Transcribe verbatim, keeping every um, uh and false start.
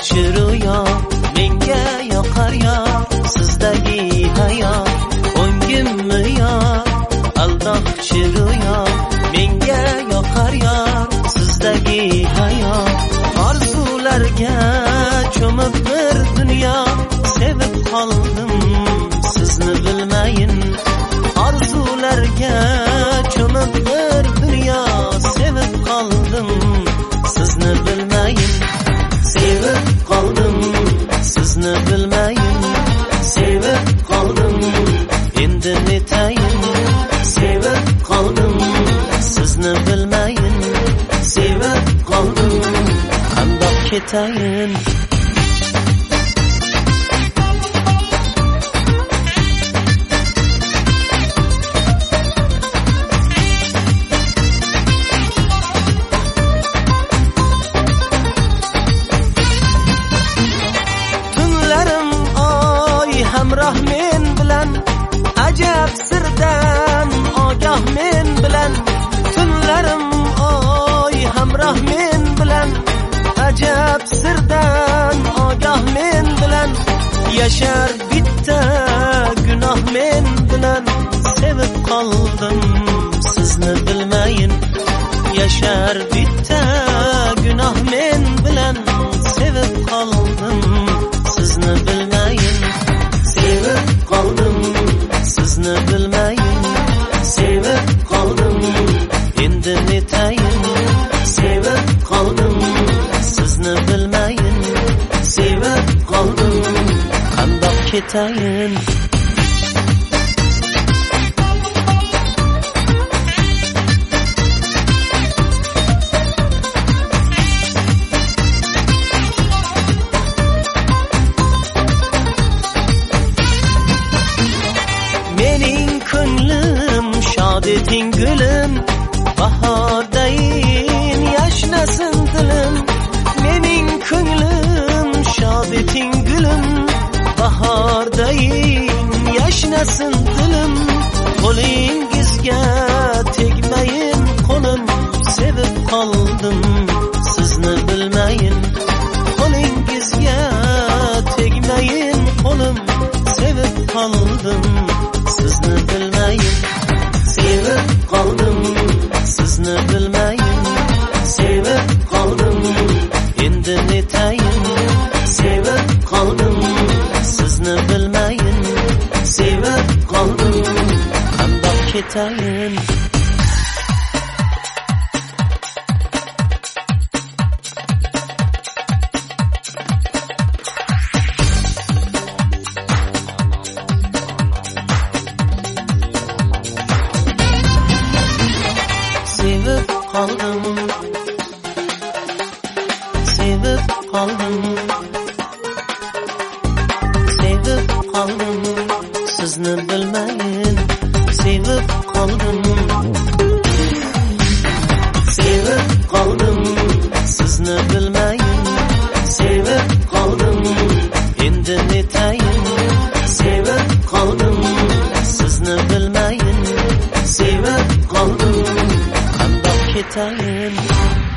aldoqchi ro'yo menga yoqar yo sizdagi hayot o'ngimmi yo aldoqchi ro'yo menga yoqar yo sizdagi hayot orzularga cho'mib bir dunyo sevib qoldim sizni bilmayin orzularga cho'mib bir dunyo sevib qoldim sizni bilmayin sevib qoldim sizni bilmayin sevib qoldim endi netayin sevib qoldim sizni bilmayin sevib qoldim qandoq ketayin hamroh men bilan ajab sirdan ogoh men bilan tunlarim oy hamroh men bilan ajab sirdan ogoh men bilan yashar bitta gunoh men bilan sevib qoldim sizni bilmayin yashar bitta gunoh men bilan sevib qoldim sizni bilmayin sevib qoldim sizni bilmayin sevib qoldim endi netayin sevib qoldim sizni bilmayin sevib qoldim qandoq ketayin mening ko'nglim shod eting gulim bahordayin yashnasin dilim mening ko'nglim shod eting gulim bahordayin yashnasin dilim qo'lingizga tegmayin qo'lim sevib qoldim sizni bilmayin qo'lingizga tegmayin qo'lim sevib qoldim sizni bilmayin sevib qoldim sizni bilmayin sevib qoldim endi netayin sevib qoldim sizni bilmayin sevib qoldim qandoq ketayin sevib qoldim sevib qoldim sevib qoldim sizni bilmayin sevib qoldim sevib qoldim sizni bilmayin sevib qoldim endi netayin sevib qoldim sizni bilmayin sevib qoldim qandoq ketayin